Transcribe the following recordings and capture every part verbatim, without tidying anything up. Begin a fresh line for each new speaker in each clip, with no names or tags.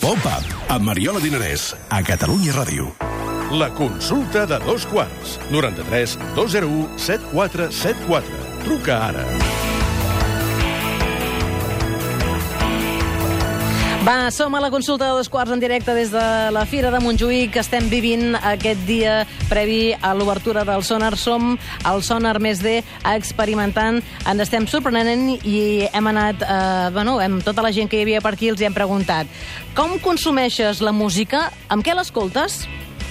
Pop-up, amb Mariola Dinarès, a Catalunya Ràdio.
La consulta de dos quarts. noranta-tres dos zero u set quatre set quatre. Truca ara.
Va, som a la consulta de dos quarts en directe des de la Fira de Montjuïc, que estem vivint aquest dia previ a l'obertura del Sonar. Som al Sonar més D experimentant, ens estem sorprenent i hem anat, eh, bueno, amb tota la gent que hi havia per aquí els hi hem preguntat: com consumeixes la música? Amb què l'escoltes?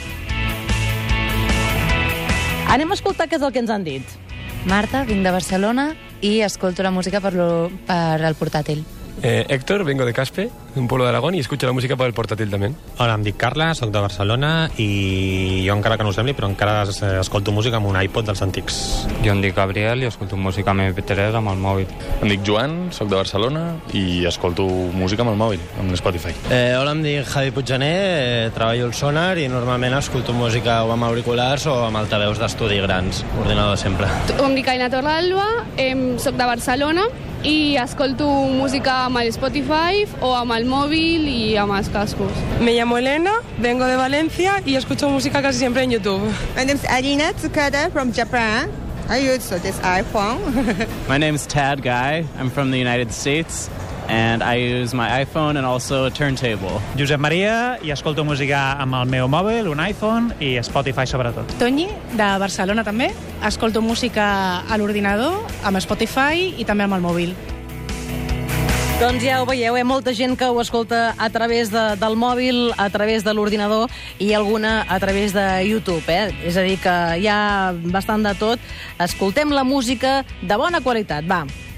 Anem a escoltar què és el que ens han dit.
Marta, vinc de Barcelona i escolto la música per, lo, per el portàtil.
Eh, Héctor, vengo de Caspe, un pueblo de Aragón, y escucho la música por el portátil también.
Hola, em dic Carla, soc de Barcelona i jo, encara que no ho sembli, però encara escolto música amb un iPod dels antics.
Jo em dic Gabriel i escolto música amb eme pe tres amb el mòbil.
Em dic Joan, soc de Barcelona i escolto música amb el mòbil, amb l'Spotify.
Eh, hola, em dic Javi Puiggener, eh, treballo al Sonar i normalment escolto música o amb auriculars o amb altaveus d'estudi grans, ordinador sempre.
Em dic Aina Torralba, eh, soc de Barcelona i escolto música amb el Spotify o amb el mòbil i amb els cascos.
Me llamo Elena, vengo de Valencia y escucho música casi siempre en YouTube.
My name is Arina Tsukada from Japan. I use this iPhone.
My name is Tad Guy. I'm from the United States. And I use my iPhone and also a turntable.
Josep Maria, i escolto música amb el meu mòbil, un iPhone i Spotify sobretot.
Toñi, de Barcelona també. Escolto música a l'ordinador, amb Spotify i també amb el mòbil.
Doncs ja ho veieu, eh? Molta gent que ho escolta a través de, del mòbil, a través de l'ordinador i alguna a través de YouTube, eh? És a dir, que hi ha bastant de tot. Escoltem la música de bona qualitat, va.